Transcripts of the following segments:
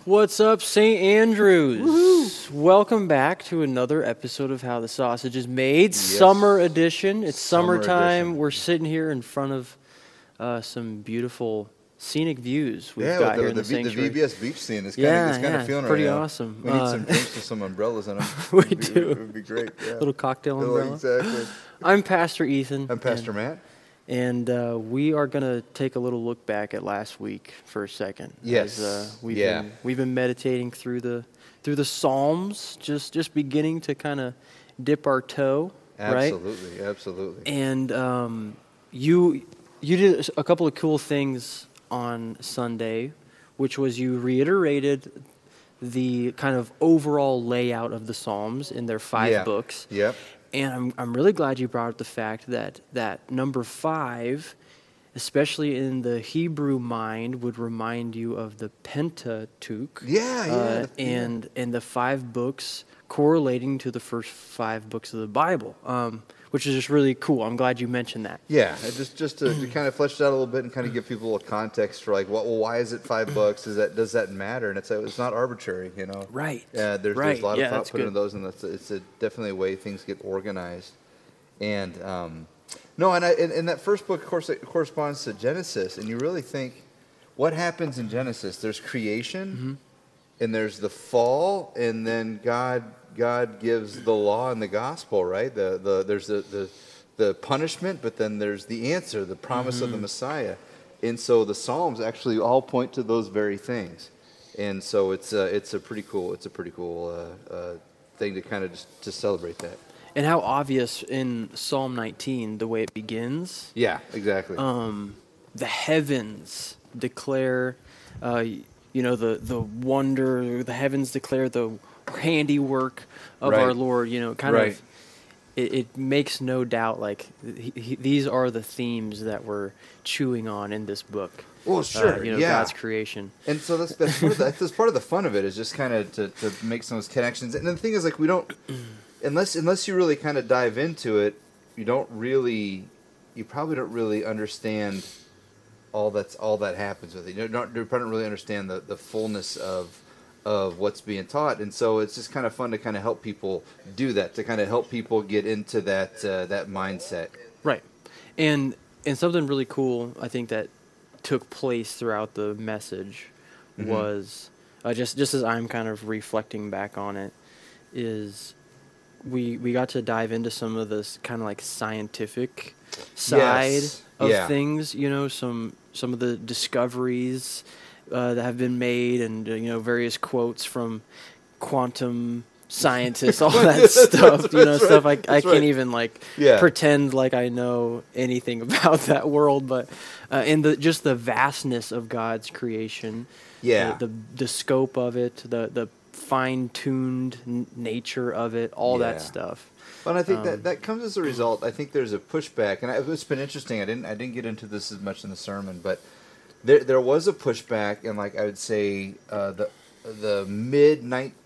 What's up, St. Andrews? Woo-hoo. Welcome back to another episode of How the Sausage is Made. Yes. Summer edition. It's summertime. Edition. We're sitting here in front of some beautiful scenic views we've got here in the sanctuary. The VBS beach scene is kind of feeling pretty right now. Awesome. We need some drinks with some umbrellas in them. We do. It would be great. Yeah. Little cocktail umbrella. Exactly. I'm Pastor Ethan. I'm Pastor Matt. And we are going to take a little look back at last week for a second. Yes. As, we've been meditating through the Psalms, just beginning to kind of dip our toe. Absolutely, right? Absolutely. And you did a couple of cool things on Sunday, which was you reiterated the kind of overall layout of the Psalms in their 5 books. Yep. And I'm really glad you brought up the fact that number 5, especially in the Hebrew mind, would remind you of the Pentateuch. And the 5 books correlating to the first 5 books of the Bible, which is just really cool. I'm glad you mentioned that. Yeah, just to kind of flesh it out a little bit and kind of give people a context for like, why is it 5 books? Does that matter? And it's not arbitrary, you know. Right. There's a lot of thought put into those, and it's definitely a way things get organized. And and that first book, of course, it corresponds to Genesis, and you really think, what happens in Genesis? There's creation, and there's the fall, and then God gives the law and the gospel, right? There's the punishment, but then there's the answer, the promise of the Messiah. And so the Psalms actually all point to those very things. And so it's a pretty cool thing to kind of just to celebrate that. And how obvious in Psalm 19 the way it begins. Yeah, exactly. The heavens declare the wonder, the heavens declare the handiwork of our Lord, of it makes no doubt like these are the themes that we're chewing on in this book. Well, sure, God's creation. And so that's part of the fun of it is just kind of to make some of those connections. And the thing is, like, we don't unless you really kind of dive into it, you probably don't really understand all that happens with it. You probably don't really understand the fullness of what's being taught, and so it's just kind of fun to kind of help people do that, to kind of help people get into that mindset. Right, and something really cool I think that took place throughout the message was just as I'm kind of reflecting back on it, is we got to dive into some of this kind of like scientific side of things, some of the discoveries that have been made, and various quotes from quantum scientists, all that stuff. Stuff I can't even pretend like I know anything about that world, but in just the vastness of God's creation, the scope of it, the fine-tuned nature of it, all that stuff. Well, and I think that comes as a result. I think there's a pushback, and it's been interesting. I didn't get into this as much in the sermon, but there was a pushback in, like, I would say the mid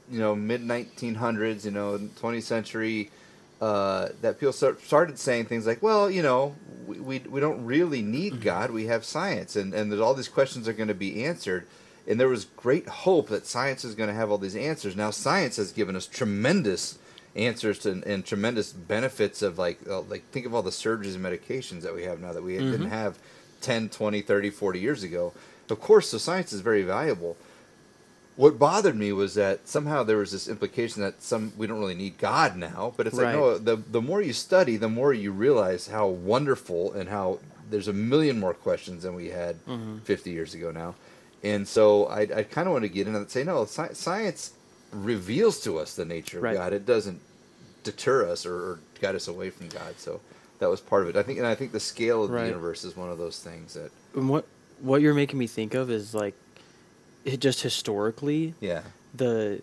1900s, 20th century, that people started saying things like, well, we don't really need God. We have science, and there's all these questions are going to be answered. And there was great hope that science is going to have all these answers. Now, science has given us tremendous answers and tremendous benefits of like think of all the surgeries and medications that we have now that we didn't have 10, 20, 30, 40 years ago. Of course, so science is very valuable. What bothered me was that somehow there was this implication that we don't really need God now, but it's like, no, the more you study, the more you realize how wonderful and how there's a million more questions than we had 50 years ago now. And so I kind of want to get in and say, no, science reveals to us the nature of God. It doesn't deter us or guide us away from God. So that was part of it. I think the scale of the universe is one of those things that. And what you're making me think of is like, just historically, the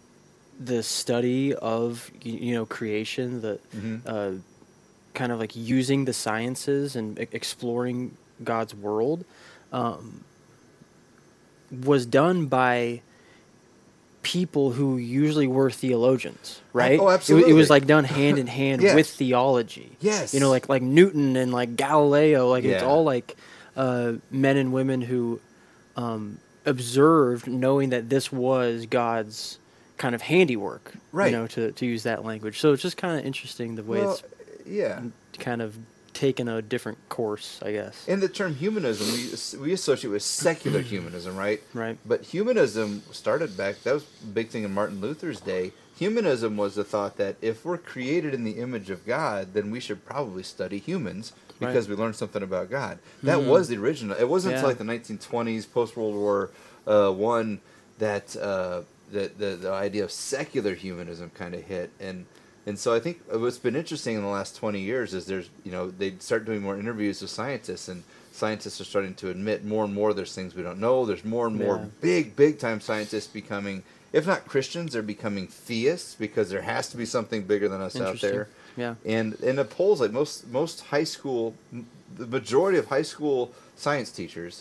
study of creation, the kind of like using the sciences and exploring God's world, was done by people who usually were theologians, right? Oh, absolutely. It was like done hand in hand with theology. Yes. Like Newton and like Galileo, like it's all like men and women who observed, knowing that this was God's kind of handiwork, Right. to use that language. So it's just kind of interesting the way Well, it's yeah. kind of taken a different course, I guess. And the term humanism, we associate with secular humanism, right? Right. But humanism started back, that was a big thing in Martin Luther's day. Humanism was the thought that if we're created in the image of God, then we should probably study humans because we learned something about God. That was the original. It wasn't until like the 1920s, post-World War I, that the idea of secular humanism kind of hit. And so I think what's been interesting in the last 20 years is they start doing more interviews with scientists, and scientists are starting to admit more and more there's things we don't know. There's more and more big time scientists becoming, if not Christians, they're becoming theists because there has to be something bigger than us out there. Yeah. And in the polls, like most high school, the majority of high school science teachers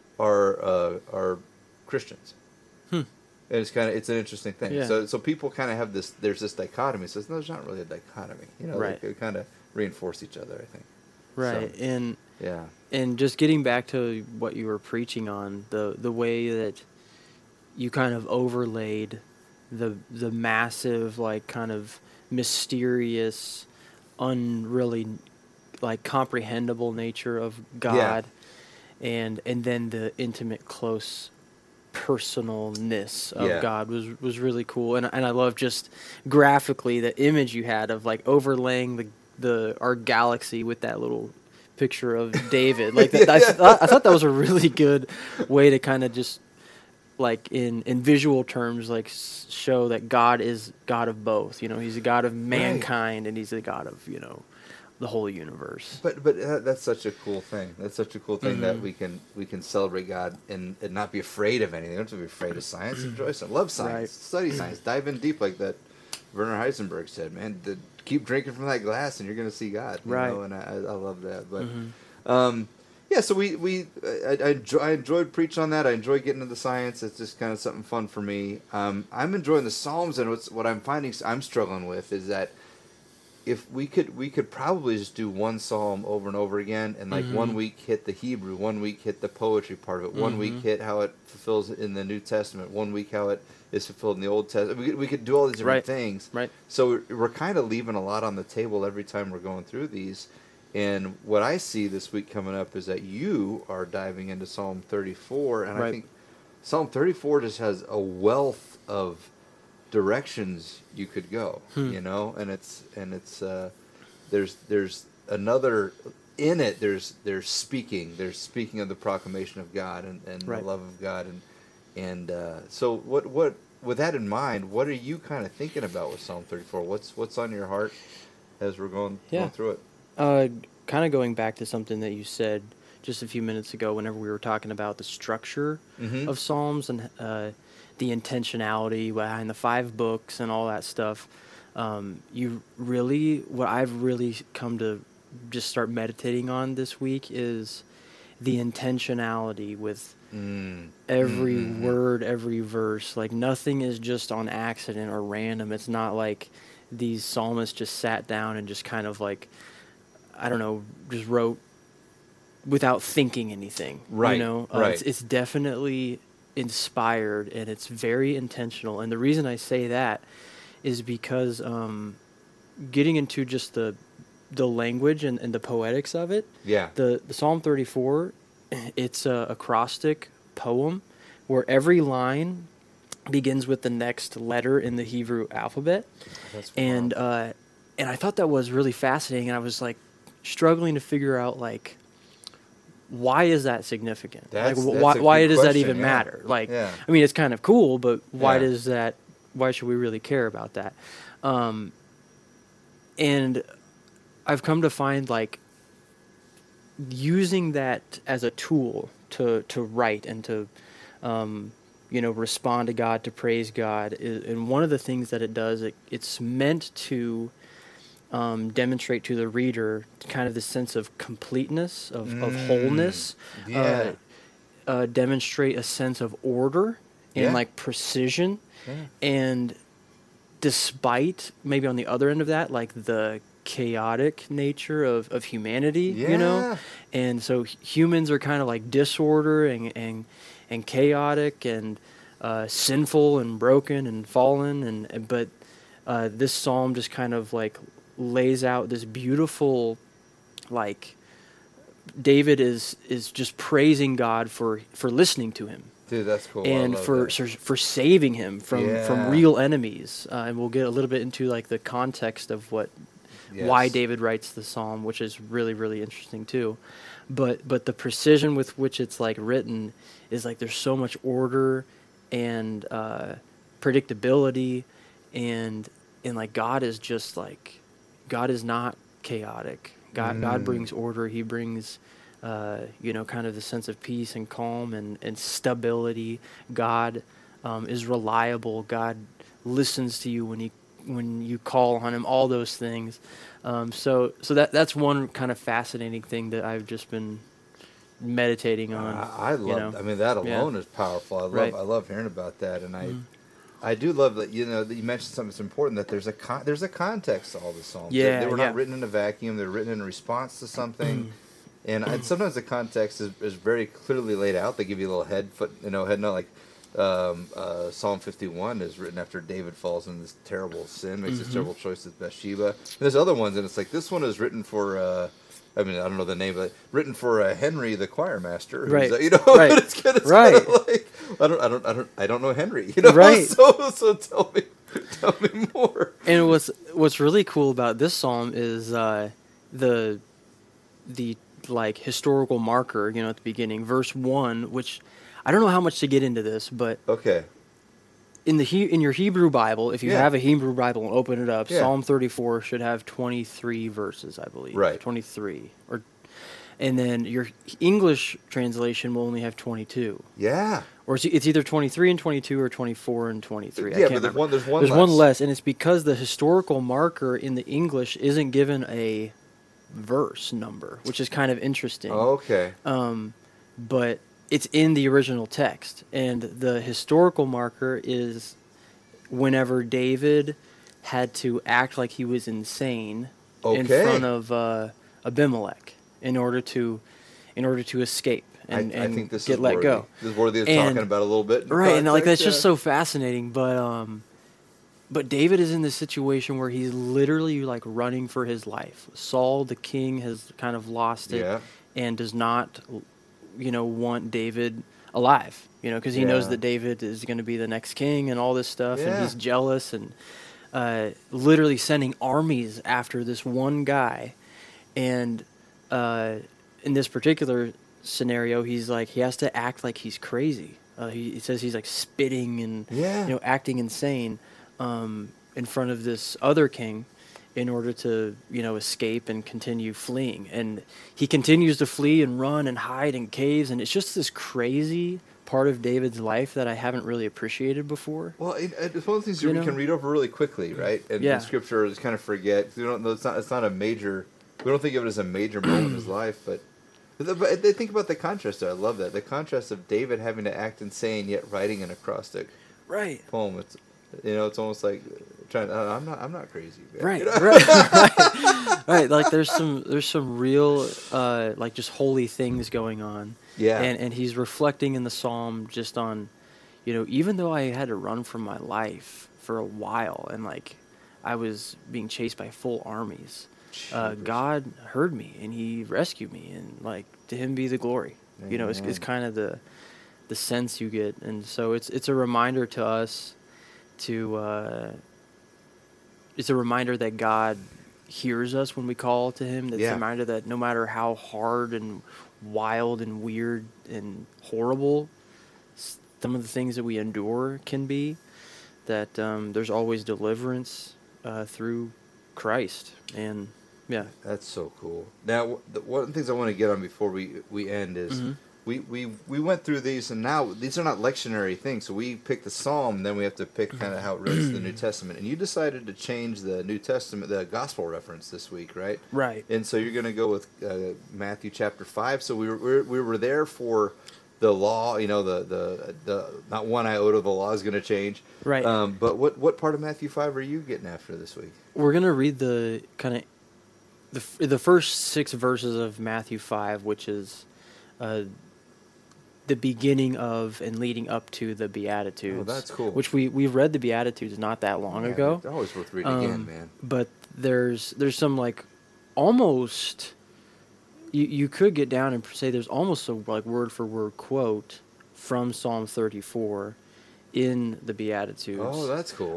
are Christians. And it's an interesting thing. Yeah. So people kind of have there's this dichotomy. It says, no, there's not really a dichotomy. Right. They kind of reinforce each other, I think. Right. So, And just getting back to what you were preaching on, the way that you kind of overlaid the massive, like, kind of mysterious, unreally, like, comprehensible nature of God, and then the intimate, close personalness of God was really cool. And I love just graphically the image you had of, like, overlaying our galaxy with that little picture of David. Like, I thought that was a really good way to kind of just, like, in visual terms, like, show that God is God of both. He's a God of mankind, and he's a God of the whole universe. But that's such a cool thing. That's such a cool thing that we can celebrate God and not be afraid of anything. You don't have to be afraid of science. Enjoy science. Love science. Study science. Dive in deep, like that Werner Heisenberg said. Man, keep drinking from that glass, and you're going to see God. You know? And I love that. But so I enjoyed preaching on that. I enjoy getting into the science. It's just kind of something fun for me. I'm enjoying the Psalms, and what I'm finding I'm struggling with is that if we could probably just do one psalm over and over again, and like 1 week hit the Hebrew, 1 week hit the poetry part of it, 1 week hit how it fulfills in the New Testament, 1 week how it is fulfilled in the Old Testament. We could do all these different things. Right. So we're kind of leaving a lot on the table every time we're going through these. And what I see this week coming up is that you are diving into Psalm 34, and I think Psalm 34 just has a wealth of directions you could go, and it's there's another in it. There's speaking of the proclamation of God and the love of God, and so what with that in mind, what are you kind of thinking about with Psalm 34? What's on your heart as we're going through it? Kind of going back to something that you said just a few minutes ago, whenever we were talking about the structure of Psalms and the intentionality behind the 5 books and all that stuff. What I've really come to just start meditating on this week is the intentionality with every word, every verse. Like, nothing is just on accident or random. It's not like these psalmists just sat down and just kind of, like, I don't know, just wrote without thinking anything. Right. It's definitely inspired, and it's very intentional. And the reason I say that is because getting into just the language and the poetics of it. The Psalm 34, it's a acrostic poem where every line begins with the next letter in the Hebrew alphabet. And I thought that was really fascinating, and I was, like, struggling to figure out, like, why is that significant? Why does that even matter? Like, I mean, it's kind of cool, but why should we really care about that? And I've come to find, like, using that as a tool to write and to, respond to God, to praise God. And one of the things that it does, it's meant to demonstrate to the reader kind of the sense of completeness, of wholeness, demonstrate a sense of order and like precision. And despite maybe on the other end of that, like the chaotic nature of humanity, and so humans are kind of like disorder and and chaotic and sinful and broken and fallen, but this psalm just kind of like lays out this beautiful, like, David is just praising God for listening to him. Dude, that's cool. And for saving him from real enemies. And we'll get a little bit into like the context of why David writes the psalm, which is really, really interesting too. But the precision with which it's like written is like there's so much order and predictability, and like God is not chaotic. God brings order. He brings kind of the sense of peace and calm and stability. God is reliable. God listens to you when you call on him. All those things. So that's one kind of fascinating thing that I've just been meditating on. I love. I mean, that alone is powerful. I love hearing about that, and I do love that. That you mentioned something that's important. That there's a context to all the psalms. They were not written in a vacuum. They're written in response to something. And sometimes the context is very clearly laid out. They give you a little head note, like Psalm 51 is written after David falls into this terrible sin, makes this terrible choice with Bathsheba. And there's other ones, and it's like this one is written for. I don't know the name, but written for Henry the choir master. Right. Right. It's kind of like I don't know Henry. Right. So tell me more. And what's really cool about this psalm is the like historical marker, at the beginning, verse 1, which I don't know how much to get into this, but okay. In your Hebrew Bible, if you have a Hebrew Bible and open it up, Psalm 34 should have 23 verses, I believe. Right. 23. And then your English translation will only have 22. Yeah. Or it's either 23 and 22 or 24 and 23. Yeah, I can't but remember. there's one less, and it's because the historical marker in the English isn't given a verse number, which is kind of interesting. Oh, okay. But it's in the original text, and the historical marker is whenever David had to act like he was insane in front of Abimelech in order to escape and I think this get is let go. This is worthy of talking about a little bit. Right, and like that's just so fascinating. But David is in this situation where he's literally like running for his life. Saul, the king, has kind of lost it and does not, want David alive. Because he knows that David is going to be the next king and all this stuff, and he's jealous and literally sending armies after this one guy. And in this particular scenario, he has to act like he's crazy. He says he's like spitting and acting insane in front of this other king in order to escape and continue fleeing. And he continues to flee and run and hide in caves, and it's just this crazy part of David's life that I haven't really appreciated before. Well, it's one of the things you can read over really quickly, right? And in Scripture, just kind of forget. We don't know it's not a major. We don't think of it as a major moment in his life, but they think about the contrast there. I love that, the contrast of David having to act insane yet writing an acrostic poem. It's almost like trying. I'm not crazy. Man. Right, right. Like there's some real like just holy things going on. Yeah. And he's reflecting in the psalm just on, even though I had to run from my life for a while and like I was being chased by full armies, God heard me and He rescued me, and like to Him be the glory. Amen. It's kind of the sense you get, and so it's a reminder to us to. It's a reminder that God hears us when we call to Him. That's a reminder that no matter how hard and wild and weird and horrible some of the things that we endure can be, that there's always deliverance through Christ. And that's so cool. Now, one of the things I want to get on before we end is we went through these, and now these are not lectionary things. So we picked the Psalm, and then we have to pick kind of how it relates to the New Testament. And you decided to change the New Testament, the Gospel reference this week, right? Right. And so you're going to go with Matthew chapter 5. So we were there for the law. The not one iota of the law is going to change. Right. But what part of Matthew 5 are you getting after this week? We're going to read the kind of the first 6 verses of Matthew 5, which is the beginning of and leading up to the Beatitudes. Oh, that's cool. Which we read the Beatitudes not that long ago. They're always worth reading again, man. But there's some like almost you could get down and say there's almost a like word for word quote from Psalm 34 in the Beatitudes. Oh, that's cool.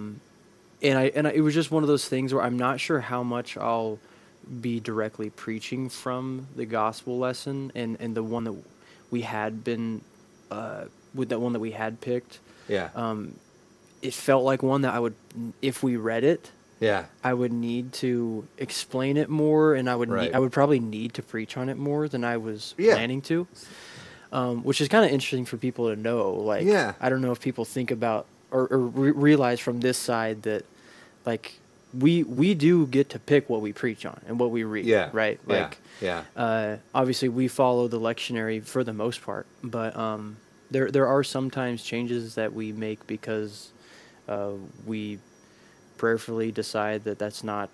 It was just one of those things where I'm not sure how much I'll be directly preaching from the gospel lesson and the one that we had been with that one that we had picked. Yeah. It felt like one that I would, if we read it, yeah, I would need to explain it more, and I would Right. I would probably need to preach on it more than I was Yeah. planning to. Which is kind of interesting for people to know. Like, Yeah. I don't know if people think about or realize from this side that, like, we do get to pick what we preach on and what we read. Yeah. Right. Yeah. Like, Yeah. obviously we follow the lectionary for the most part, but there are sometimes changes that we make because we prayerfully decide that that's not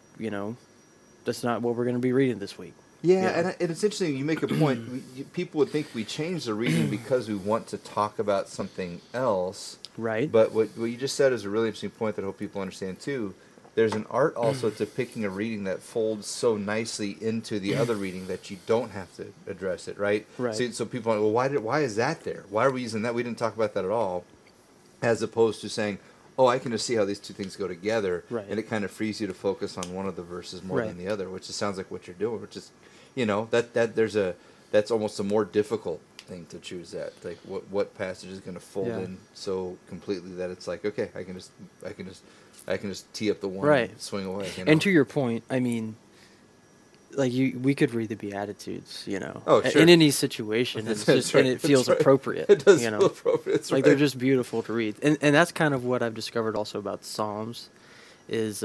what we're going to be reading this week. Yeah, and it's interesting. You make a point. People would think we change the reading because we want to talk about something else. Right. But what you just said is a really interesting point that I hope people understand too. There's an art also to picking a reading that folds so nicely into the other reading that you don't have to address it, right? Right. So people are, well, why is that there? Why are we using that? We didn't talk about that at all. As opposed to saying, oh, I can just see how these two things go together, Right. and it kind of frees you to focus on one of the verses more Right. than the other, which just sounds like what you're doing, which is, that's almost a more difficult thing to choose that. Like what passage is going to fold Yeah. in so completely that it's like, okay, I can just tee up the one Right. and swing away. And to your point, I mean, like we could read the Beatitudes, Oh, sure. in any situation, and, That's right. and it feels That's right. appropriate. It does you feel know? appropriate. That's Like right. they're just beautiful to read, and that's kind of what I've discovered also about Psalms, is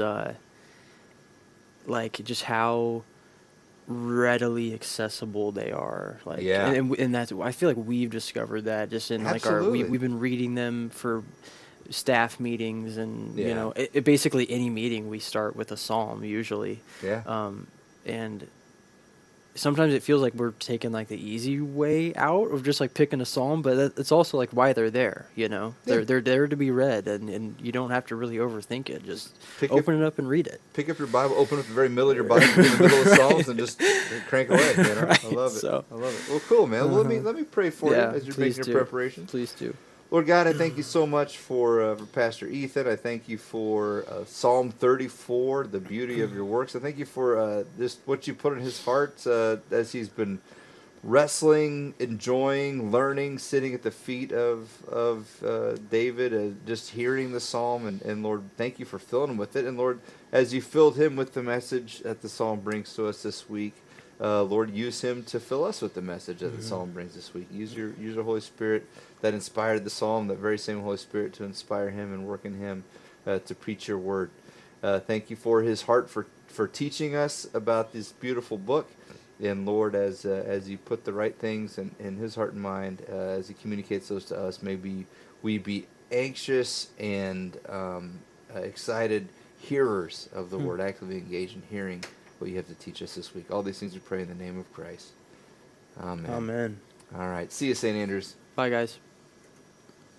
like just how readily accessible they are. Like, Yeah. and that's, I feel like we've discovered that just in like Absolutely. we've been reading them for staff meetings, and Yeah. it basically any meeting we start with a psalm usually. Yeah. And sometimes it feels like we're taking like the easy way out of just like picking a psalm, but it's also like why they're there, Yeah. They're there to be read, and you don't have to really overthink it. Just Pick open it up and read it. Pick up your Bible, open up the very middle of your Bible, in the middle of Psalms, and just crank away. Right, I love it. so- I love it. Well, cool, man. Well, let me pray for you as you're please making do. your preparation. Please do. Lord God, I thank you so much for Pastor Ethan. I thank you for Psalm 34, the beauty of your works. I thank you for just what you put in his heart as he's been wrestling, enjoying, learning, sitting at the feet of David, just hearing the psalm. And Lord, thank you for filling him with it. And Lord, as you filled him with the message that the psalm brings to us this week, Lord, use him to fill us with the message that the psalm brings this week. Use your Holy Spirit that inspired the psalm, that very same Holy Spirit to inspire him and work in him to preach your word. Thank you for his heart for teaching us about this beautiful book. And Lord, as you put the right things in his heart and mind, as he communicates those to us, maybe we be anxious and excited hearers of the word, actively engaged in hearing what you have to teach us this week. All these things we pray in the name of Christ. Amen. Amen. All right. See you, St. Andrews. Bye, guys.